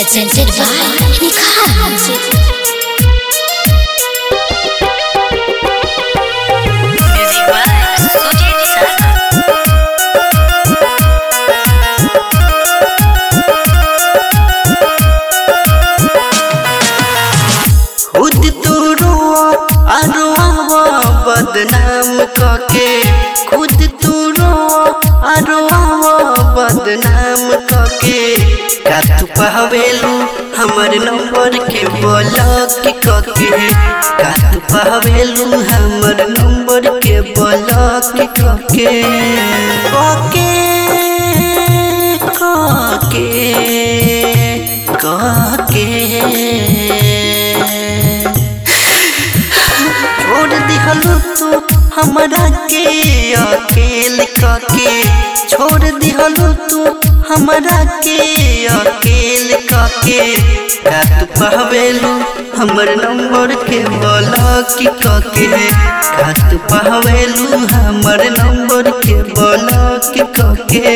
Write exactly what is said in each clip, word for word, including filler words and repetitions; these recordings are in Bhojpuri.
presented by Nikhan Music by Sujit Sarma. खुद तू रोआ अरोआ बदनाम कके खुद तू रोआ अरोआ बदनाम कके का तू पावेलू हमर नंबर के ब्लॉक कके का तू पावेलू हमर नंबर के ब्लॉक कके कके कके कके छोड़ दिहलू तू हमरा के अकेल कके छोड़ दिहलू तू हमरा के अकेल कके का तू पावेलू हमर नंबर के ब्लॉक कके का तू पावेलू हमर नंबर के ब्लॉक कके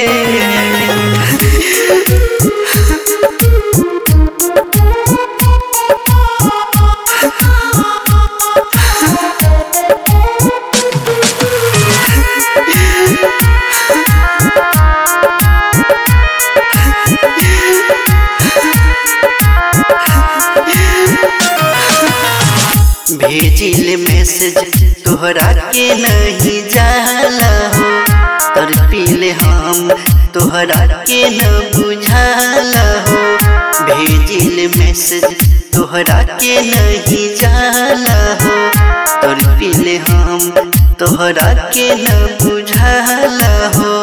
भेजिल मैसेज तोहरा के नहीं जाला हो तर पीले हम तोहरा के न बुझाला हो भेजिल मैसेज तोहरा के नहीं जाला हो तर पीले हम तोहरा के न बुझाला हो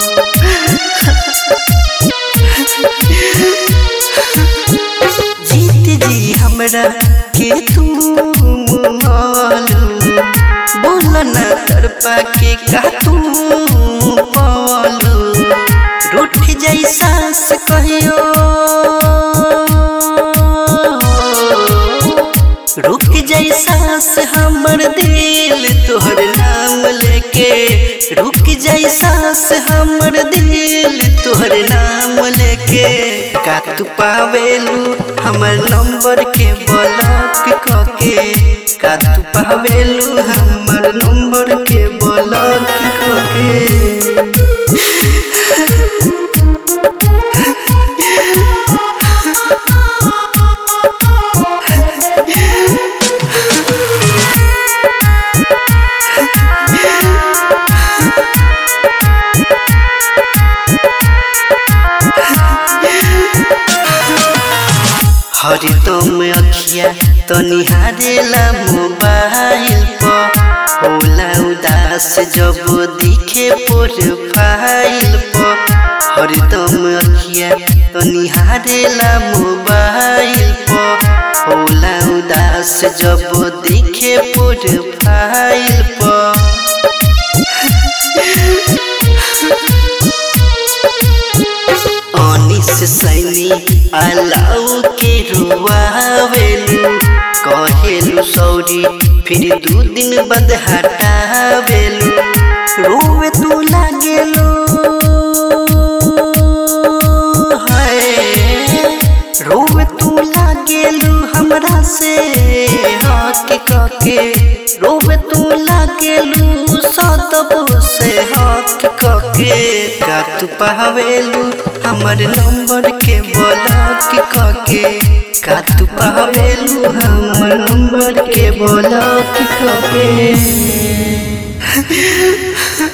जीत जी हमरा के तू बोल न तरपा के का तू बोलू रूठ जाई सांस कहियो रुक जाई सांस हमर दिल तोहर नाम लेके रुक जाई सांस हमर दिल तोहर नाम लेके का तू पावेलू हमर नंबर के ब्लॉक कके का तू पावेलू हमर नंबर के ब्लॉक कके हरदम अखिया तो निहारेला मोबाइल पर होला उदास जब दिखे प्रोफाइल पर हरदम अखिया तो निहारेला मोबाइल पर होला उदास जब दिखे प्रोफाइल पर अनिस सैनी अलाउ के रुआवेलू कहेलू सॉरी फिर दू दिन बाद हटावेलू रोवे तू लागेलू रोवे तू लागेलू हमरा से हक कके रोवे तू लागेलू सदब से हक कके का तू पावेलू हमर नंबर के ब्लॉक कके का तू पावेलू हमर नंबर के ब्लॉक कके।